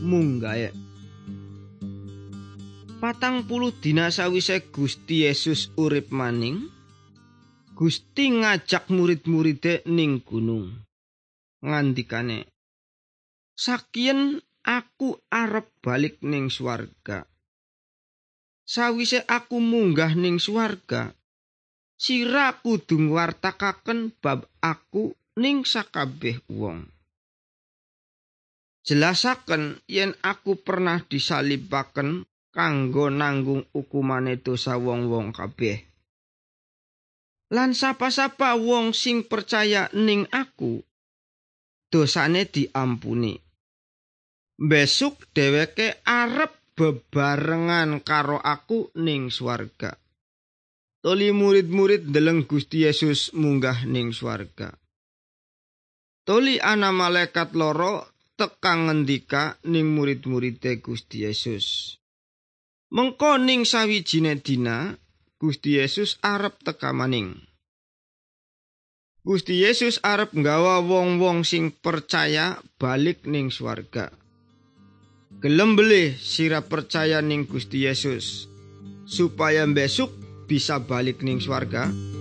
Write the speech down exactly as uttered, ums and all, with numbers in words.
munggahe. Patang puluh dina sawise Gusti Yesus urip maning, Gusti ngajak murid-muride ning gunung. Ngandikane, "Sakiyen aku arep balik ning swarga. Sawise aku munggah ning swarga, sira kudu ngwartakaken bab aku ning sakabeh wong. Jelasaken yen aku pernah disalibaken kanggo nanggung ukumane dosa wong-wong kabeh. Lan sapa-sapa wong sing percaya ning aku, dosane diampuni. Besok dheweke arep bebarengan karo aku ning swarga." Toli murid-murid ndeleng Gusti Yesus munggah ning swarga. Toli ana malaikat loro teka ngendika ning murid-muride Gusti Yesus. Mengko ning sawijine dina Gusti Yesus arep teka maning. Gusti Yesus arep nggawa wong-wong sing percaya balik ning swarga. Gelem belih sira percaya ning Gusti Yesus supaya besok bisa balik ning swarga?